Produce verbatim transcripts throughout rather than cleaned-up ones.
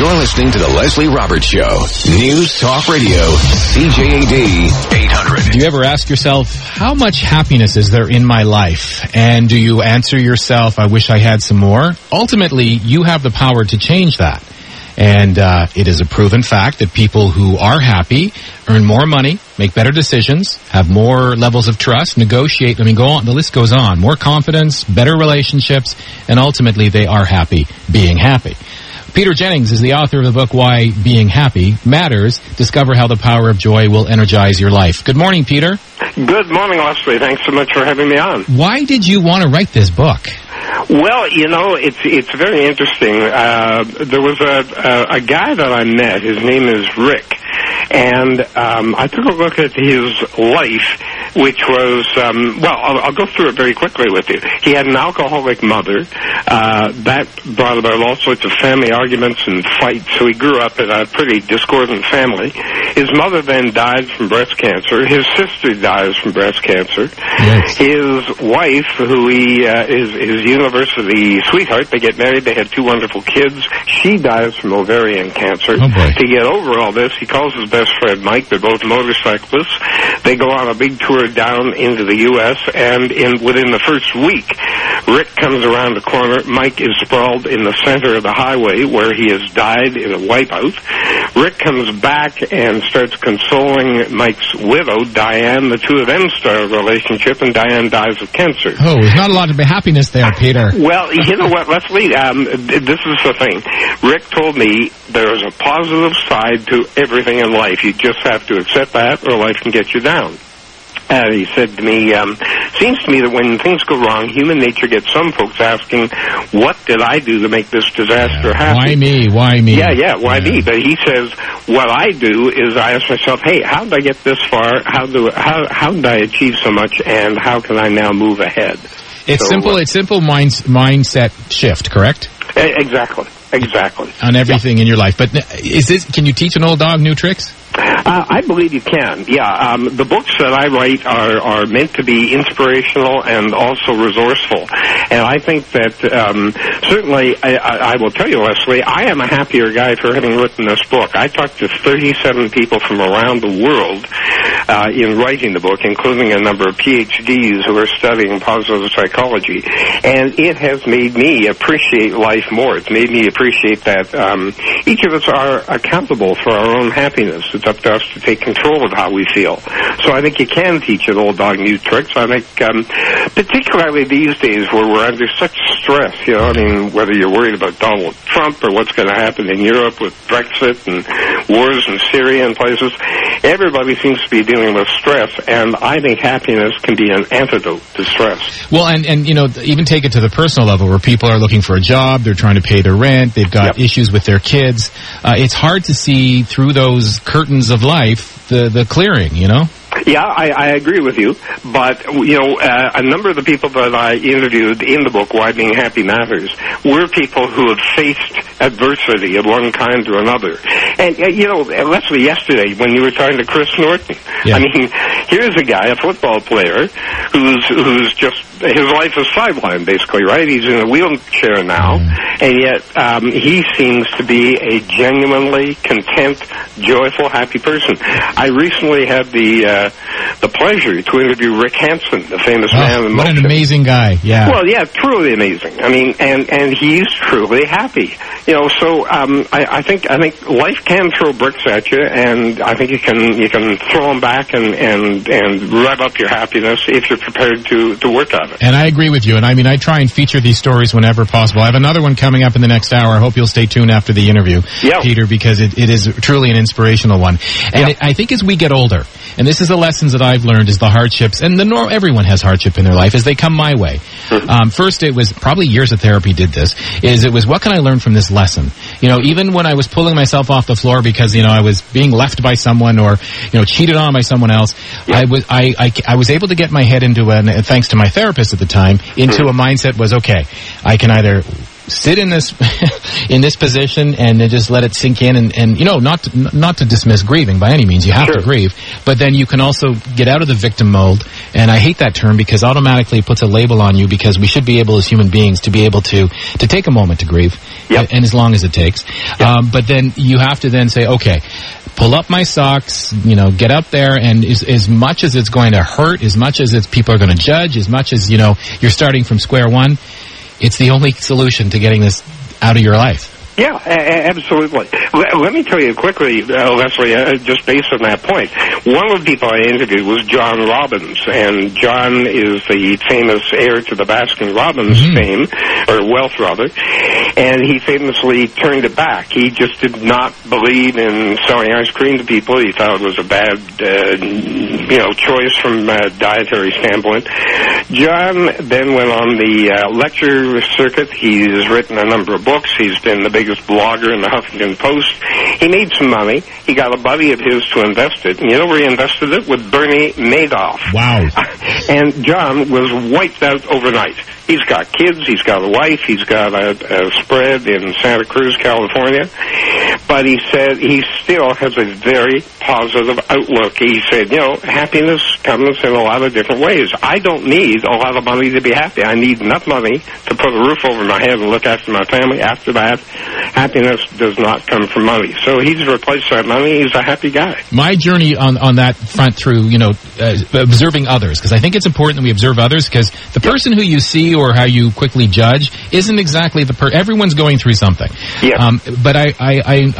You're listening to The Leslie Roberts Show. News Talk Radio, C J A D eight hundred. Do you ever ask yourself, how much happiness is there in my life? And do you answer yourself, I wish I had some more? Ultimately, you have the power to change that. And uh, it is a proven fact that people who are happy earn more money, make better decisions, have more levels of trust, negotiate. I mean, go on. The list goes on. More confidence, better relationships, and ultimately they are happy being happy. Peter Jennings is the author of the book, Why Being Happy Matters. Discover how the power of joy will energize your life. Good morning, Peter. Good morning, Leslie. Thanks so much for having me on. Why did you want to write this book? Well, you know, it's it's very interesting. Uh, there was a, a a guy that I met. His name is Rick, and um, I took a look at his life, which was um, well. I'll, I'll go through it very quickly with you. He had an alcoholic mother uh, that brought about all sorts of family arguments and fights. So he grew up in a pretty discordant family. His mother then died from breast cancer. His sister dies from breast cancer. Yes. His wife, who he uh, is his university sweetheart, they get married, they had two wonderful kids. She dies from ovarian cancer. Oh boy. To get over all this, he calls his best friend Mike. They're both motorcyclists. They go on a big tour down into the U S, and in within the first week, Rick comes around the corner. Mike is sprawled in the center of the highway where he has died in a wipeout. Rick comes back and starts consoling Mike's widow, Diane. The two of them start a relationship, and Diane dies of cancer. Oh, there's not a lot of happiness there, Peter. Well, you know what, Leslie? Um, this is the thing. Rick told me there is a positive side to everything in life. You just have to accept that, or life can get you down. And he said to me, um, seems to me that when things go wrong, human nature gets some folks asking, what did I do to make this disaster Yeah. happen? Why me? Why me? Yeah, yeah, why yeah. me? But he says, what I do is I ask myself, hey, how did I get this far? How do how how did I achieve so much? And how can I now move ahead? It's So, simple. uh, It's simple mind, mindset shift, correct? Exactly, exactly. On everything in your life. But is this? Can you teach an old dog new tricks? Uh, I believe you can, yeah. Um, the books that I write are, are meant to be inspirational and also resourceful. And I think that um, certainly, I, I, I will tell you, Leslie, I am a happier guy for having written this book. I talked to thirty-seven people from around the world uh, in writing the book, including a number of P H Ds who are studying positive psychology. And it has made me appreciate life more. It's made me appreciate that um, each of us are accountable for our own happiness. It's up to us to take control of how we feel. So I think you can teach an old dog new tricks. I think um, particularly these days where we're under such stress, you know, I mean, whether you're worried about Donald Trump or what's going to happen in Europe with Brexit and wars in Syria and places, everybody seems to be dealing with stress, and I think happiness can be an antidote to stress. Well, and, and you know, even take it to the personal level where people are looking for a job, they're trying to pay their rent, they've got Yep. issues with their kids. Uh, it's hard to see through those curtains of life the, the clearing, you know? Yeah, I, I agree with you, but, you know, uh, a number of the people that I interviewed in the book, Why Being Happy Matters, were people who had faced adversity of one kind or another. And, uh, you know, Leslie, yesterday, when you were talking to Chris Norton, Yeah. I mean, here's a guy, a football player, who's who's just, his life is sidelined, basically, right? He's in a wheelchair now, Mm. and yet um, he seems to be a genuinely content, joyful, happy person. I recently had the uh, the pleasure to interview Rick Hansen, the famous man Oh, in what an motion. amazing guy, yeah. Well, yeah, truly amazing. I mean, and and he's truly happy. You know, so um, I, I think I think life can throw bricks at you, and I think you can you can throw them back and and and rev up your happiness if you're prepared to to work on it. And I agree with you. And I mean, I try and feature these stories whenever possible. I have another one coming up in the next hour. I hope you'll stay tuned after the interview, Yeah. Peter, because it, it is truly an inspirational one. And Yeah. it, I think as we get older, and this is the lessons that I've learned, is the hardships, and the nor- everyone has hardship in their life, as they come my way. Mm-hmm. Um, first, it was probably years of therapy did this, is it was, what can I learn from this lesson? You know, even when I was pulling myself off the floor because, you know, I was being left by someone or, you know, cheated on by someone else, Yeah. I was I, I, I was able to get my head into, an, thanks to my therapist at the time, into a mindset was, okay, I can either sit in this in this position and then just let it sink in, and, and you know, not to, not to dismiss grieving by any means. You have Sure. to grieve, but then you can also get out of the victim mode. And I hate that term because automatically it puts a label on you, because we should be able as human beings to be able to to take a moment to grieve, Yep. and, and as long as it takes. Yep. Um, but then you have to then say, okay, pull up my socks, you know, get up there, and as, as much as it's going to hurt, as much as it's people are going to judge, as much as, you know, you're starting from square one, it's the only solution to getting this out of your life. Yeah, a- a- absolutely. Let, let me tell you quickly, uh, Leslie, uh, just based on that point. One of the people I interviewed was John Robbins, and John is the famous heir to the Baskin-Robbins Mm-hmm. fame, or wealth rather, and he famously turned it back. He just did not believe in selling ice cream to people. He thought it was a bad, uh, you know, choice from a dietary standpoint. John then went on the uh, lecture circuit. He's written a number of books. He's been the biggest blogger in the Huffington Post. He made some money. He got a buddy of his to invest it. And you know where he invested it? With Bernie Madoff. Wow. And John was wiped out overnight. He's got kids. He's got a wife. He's got a, a spread in Santa Cruz, California. But he said he still has a very positive outlook. He said, you know, happiness comes in a lot of different ways. I don't need a lot of money to be happy. I need enough money to put a roof over my head and look after my family. After that, happiness does not come from money. So he's replaced that money. He's a happy guy. My journey on, on that front through, you know, uh, observing others, because I think it's important that we observe others, because the person who you see or how you quickly judge isn't exactly the per- everyone's going through something. Yeah. Um, but I, I, I,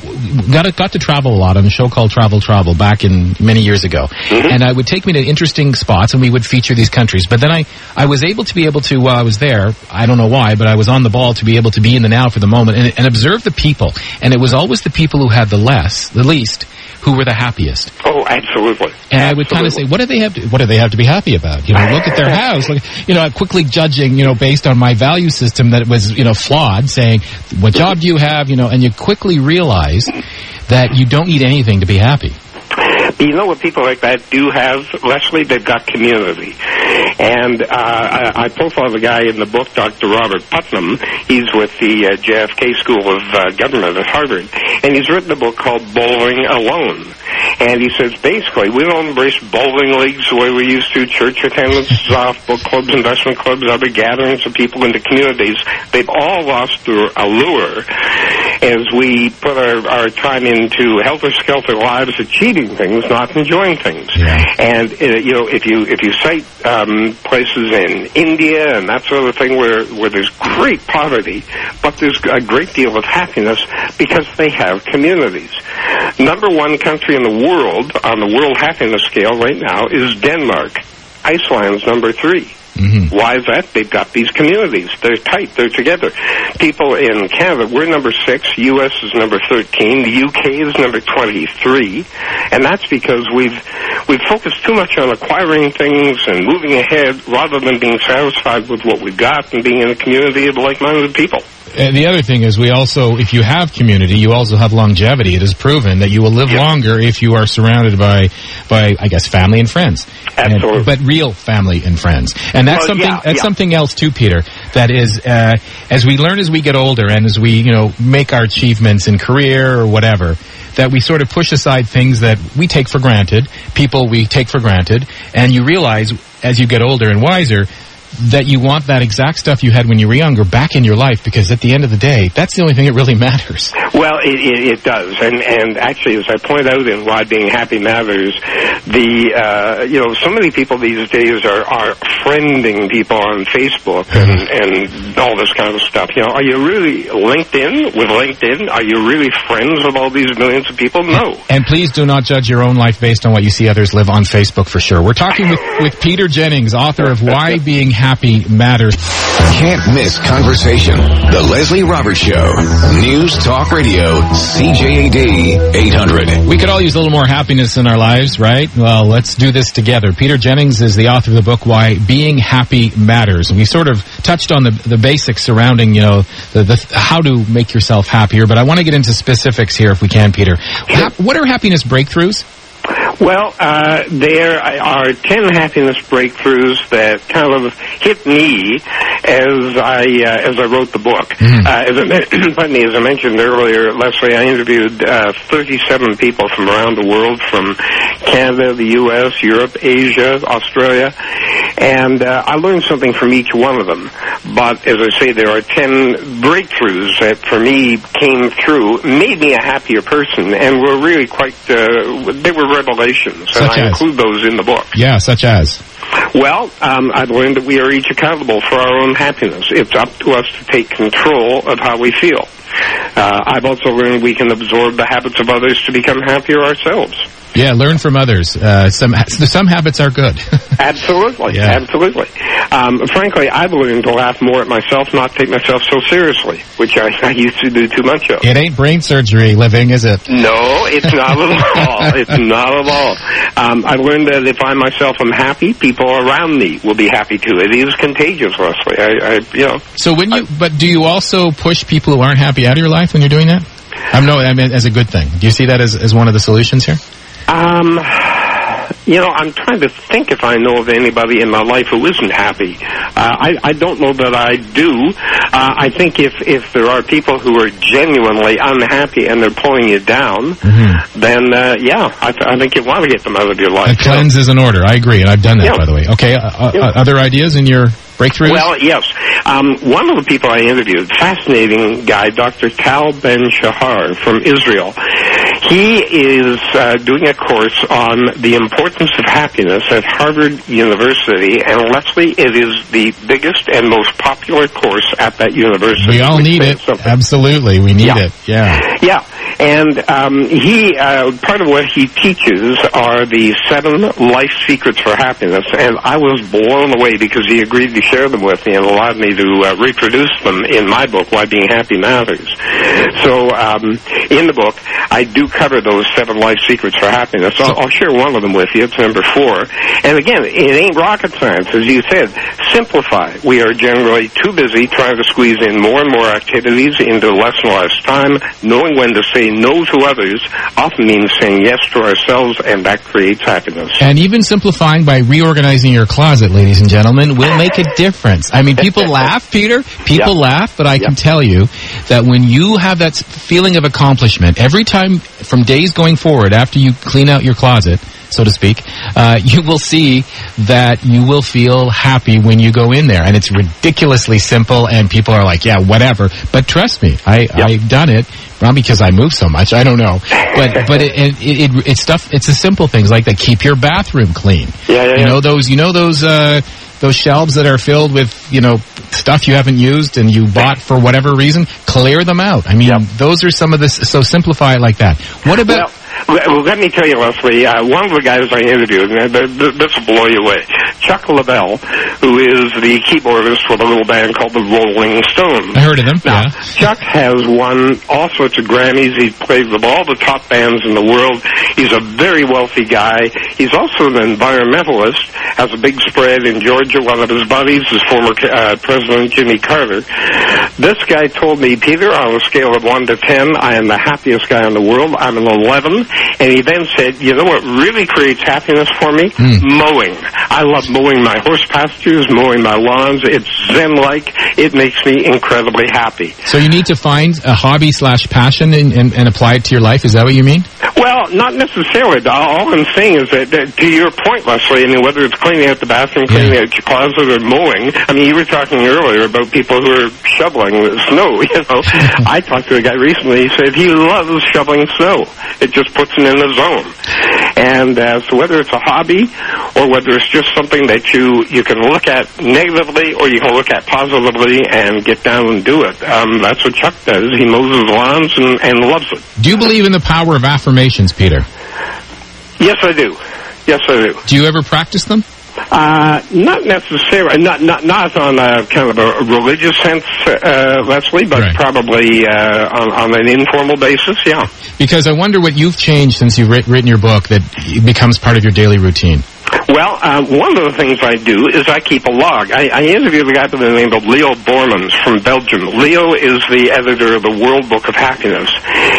I got, to, got to travel a lot on a show called Travel Travel back in many years ago. Mm-hmm. And I would take me to interesting spots and we would feature these countries. But then I, I was able to be able to, while I was there, I don't know why, but I was on the ball to be able to be in the now for the moment and, and observe the people. And it was always the people who had the less, the least, who were the happiest. Oh, absolutely. And I would kind of say, what do they have to, what do they have to be happy about? You know, look at their house. Look, you know, quickly judging, you know, based on my value system that it was, you know, flawed, saying, what job do you have? You know, and you quickly realize that you don't need anything to be happy. You know what people like that do have, Leslie? They've got community. And uh, I, I profiled a guy in the book, Doctor Robert Putnam. He's with the uh, J F K School of uh, Government at Harvard. And he's written a book called Bowling Alone. And he says, basically, we don't embrace bowling leagues the way we used to, church attendance, off book clubs, investment clubs, other gatherings of people into communities. They've all lost their allure as we put our, our time into helter-skelter lives, achieving things, not enjoying things. Yeah. And uh, you know, if you if you cite um, places in India and that sort of thing where where there's great poverty, but there's a great deal of happiness because they have communities. Number one country in the world on the World Happiness Scale right now is Denmark. Iceland's number three. Mm-hmm. Why is that? They've got these communities. They're tight. They're together. People in Canada, we're number six. U S is number thirteen. The U K is number twenty-three. And that's because we've we've focused too much on acquiring things and moving ahead rather than being satisfied with what we've got and being in a community of like-minded people. And the other thing is we also, if you have community, you also have longevity. It is proven that you will live Yep. longer if you are surrounded by, by I guess, family and friends. Absolutely. And, but real family and friends. And that's Well, something yeah, that's yeah. something else too, Peter, that is, uh, as we learn as we get older and as we, you know, make our achievements in career or whatever, that we sort of push aside things that we take for granted, people we take for granted, and you realize as you get older and wiser that you want that exact stuff you had when you were younger back in your life, because at the end of the day, that's the only thing that really matters. Well, it, it, it does, and and actually, as I point out in Why Being Happy Matters, the uh, you know, so many people these days are are friending people on Facebook and and all this kind of stuff. You know, are you really LinkedIn with LinkedIn? Are you really friends with all these millions of people? No. And please do not judge your own life based on what you see others live on Facebook, for sure. We're talking with, with Peter Jennings, author of Why Being Happy Matters. Can't miss conversation. The Leslie Roberts Show. News Talk Radio. C J A D eight hundred. We could all use a little more happiness in our lives, right? Well, let's do this together. Peter Jennings is the author of the book, Why Being Happy Matters. And we sort of touched on the, the basics surrounding, you know, the, the, how to make yourself happier. But I want to get into specifics here if we can, Peter. Ha- what are happiness breakthroughs? Well, uh, there are ten happiness breakthroughs that kind of hit me as I uh, as I wrote the book. Mm-hmm. Uh, as, I, pardon me, as I mentioned earlier, Leslie, I interviewed uh, thirty-seven people from around the world, from Canada, the U S, Europe, Asia, Australia, and uh, I learned something from each one of them. But as I say, there are ten breakthroughs that, for me, came through, made me a happier person, and were really quite, uh, they were revelations, and I include those in the book. Yeah, such as? Well, um, I've learned that we are each accountable for our own happiness. It's up to us to take control of how we feel. Uh, I've also learned we can absorb the habits of others to become happier ourselves. Yeah, learn from others. Uh, some some habits are good. Absolutely, yeah. absolutely. Um, frankly, I've learned to laugh more at myself, not take myself so seriously, which I, I used to do too much of. It ain't brain surgery, living, is it? No, it's not at all. It's not at all. Um, I've learned that if I myself am happy, people around me will be happy too. It is contagious, Leslie. I, I, you know. So when you, I, but do you also push people who aren't happy out of your life when you're doing that? I'm no, I mean, as a good thing. Do you see that as as one of the solutions here? Um, you know, I'm trying to think if I know of anybody in my life who isn't happy. Uh, I, I don't know that I do. Uh, I think if, if there are people who are genuinely unhappy and they're pulling you down, mm-hmm. then, uh, yeah, I, th- I think you want to get them out of your life. A cleanse yeah. is in order. I agree, and I've done that, yeah. by the way. Okay, uh, yeah. uh, other ideas in your breakthroughs? Well, yes. Um, one of the people I interviewed, fascinating guy, Doctor Tal Ben-Shahar from Israel. He is uh, doing a course on the importance of happiness at Harvard University, and Leslie, it is the biggest and most popular course at that university. We all need it. Something. Absolutely, we need yeah. it. Yeah. Yeah. And um, he, uh, part of what he teaches are the seven life secrets for happiness, and I was blown away because he agreed to share them with me and allowed me to uh, reproduce them in my book, Why Being Happy Matters. So um, in the book, I do cover those seven life secrets for happiness. I'll, I'll share one of them with you. It's number four. And again, it ain't rocket science. As you said, simplify. We are generally too busy trying to squeeze in more and more activities into less and less time. Knowing when to say no to others often means saying yes to ourselves, and that creates happiness. And even simplifying by reorganizing your closet, ladies and gentlemen, will make a difference. I mean, people laugh, Peter. People yeah. laugh, but I yeah. can tell you that when you have that feeling of accomplishment, every time from days going forward, after you clean out your closet, so to speak, uh, you will see that you will feel happy when you go in there. And it's ridiculously simple, and people are like, yeah, whatever. But trust me, I, yep. I've done it. Not because I move so much, I don't know. But but it, it, it, it's stuff, it's the simple things like that. Keep your bathroom clean. Yeah, yeah, you yeah. know those, you know those, uh, those shelves that are filled with, you know, stuff you haven't used and you bought for whatever reason, clear them out. I mean, yep. those are some of the, so simplify it like that. What about... Well, Well, let me tell you, Leslie, uh, one of the guys I interviewed, and this will blow you away, Chuck Leavell, who is the keyboardist for the little band called the Rolling Stones. I heard of them, now, yeah. Chuck has won all sorts of Grammys. He's played with all the top bands in the world. He's a very wealthy guy. He's also an environmentalist, has a big spread in Georgia. One of his buddies is former uh, President Jimmy Carter. This guy told me, Peter, on a scale of one to ten, I am the happiest guy in the world. I'm an eleven. And he then said, you know what really creates happiness for me? Mm. Mowing. I love mowing my horse pastures, mowing my lawns. It's zen-like. It makes me incredibly happy. So you need to find a hobby slash passion and, and, and apply it to your life? Is that what you mean? Well, not necessarily. All I'm saying is that, that to your point, Leslie, I mean, whether it's cleaning out the bathroom, cleaning yeah. out your closet, or mowing, I mean, you were talking earlier about people who are shoveling the snow, you know. I talked to a guy recently, he said he loves shoveling snow. It just puts him in the zone. And uh, so whether it's a hobby or whether it's just something that you, you can look at negatively or you can look at positively and get down and do it, um, that's what Chuck does. He mows his lawns and, and loves it. Do you believe in the power of affirmations, Peter? Yes, I do. Yes, I do. Do you ever practice them? Uh, not necessarily, not not not on a kind of a religious sense, uh, Leslie, but right. probably uh, on, on an informal basis, yeah. Because I wonder what you've changed since you've writ- written your book that becomes part of your daily routine. Well, uh, one of the things I do is I keep a log. I, I interviewed a guy by the name of Leo Bormans from Belgium. Leo is the editor of the World Book of Happiness. And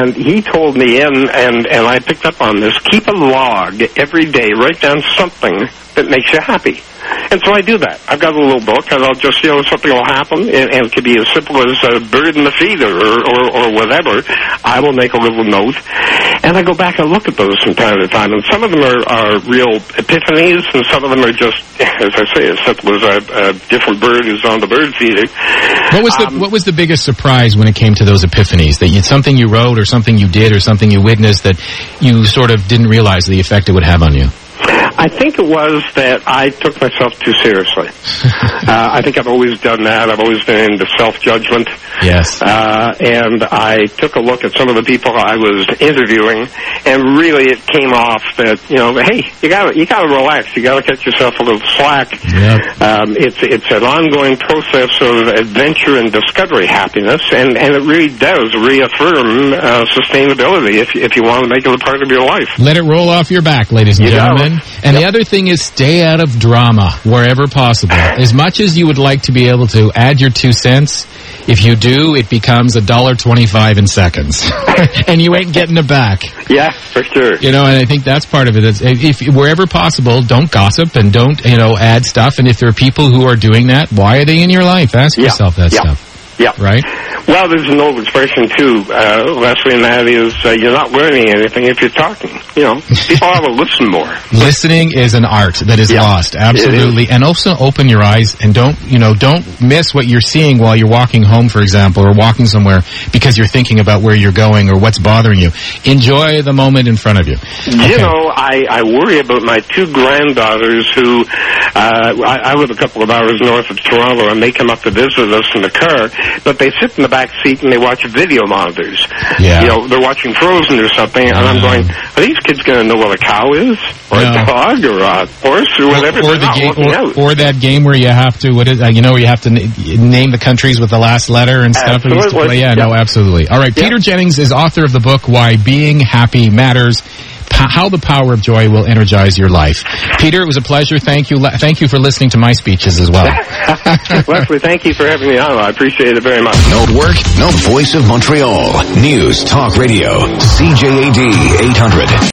And he told me, and, and, and I picked up on this, keep a log every day, write down something that makes you happy. And so I do that. I've got a little book, and I'll just, you know, something will happen, and, and it could be as simple as a bird in the feeder or, or, or whatever. I will make a little note, and I go back and look at those from time to time. And some of them are, are real epiphanies, and some of them are just, as I say, as simple as a, a different bird is on the bird feeder. What was the um, what was the biggest surprise when it came to those epiphanies? That you, something you wrote, or something you did, or something you witnessed that you sort of didn't realize the effect it would have on you? I think it was that I took myself too seriously. uh, I think I've always done that. I've always been into self-judgment. Yes. Uh, and I took a look at some of the people I was interviewing, and really it came off that, you know, hey, you gotta, you gotta relax. You gotta cut yourself a little slack. Yep. Um, it's, it's an ongoing process of adventure and discovery happiness, and, and it really does reaffirm uh, sustainability if, if you want to make it a part of your life. Let it roll off your back, ladies and You gentlemen. know. And Yep. the other thing is stay out of drama wherever possible. As much as you would like to be able to add your two cents, if you do, it becomes a dollar twenty-five in seconds. And you ain't getting it back. Yeah, for sure. You know, and I think that's part of it. It's, if wherever possible, don't gossip and don't, you know, add stuff. And if there are people who are doing that, why are they in your life? Ask Yeah. yourself that Yeah. stuff. Yeah. Right? Well, there's an old expression, too, uh, Leslie, and that is uh, you're not learning anything if you're talking. You know, people ought to listen more. Listening is an art that is Yeah. lost. Absolutely. And also open your eyes and don't, you know, don't miss what you're seeing while you're walking home, for example, or walking somewhere because you're thinking about where you're going or what's bothering you. Enjoy the moment in front of you. You know, I, I worry about my two granddaughters who, uh, I, I live a couple of hours north of Toronto, and they come up to visit us in the car, but they sit in the back seat and they watch video monitors. Yeah. You know, they're watching Frozen or something, and I'm going, are these kids going to know what a cow is? Or No. a dog? Or a horse? Or whatever? Or, or They're the not game, looking out. or, or that game where you have to, what is, uh, you know, where you have to na- name the countries with the last letter and stuff. We used to Absolutely. play. Yeah, Yeah. no, absolutely. All right, Yeah. Peter Jennings is author of the book Why Being Happy Matters. P- How the Power of Joy Will Energize Your Life. Peter, it was a pleasure. Thank you. Le- thank you for listening to my speeches as well. Leslie, thank you for having me on. I appreciate it very much. No work, no Voice of Montreal. News Talk Radio. C J A D eight hundred.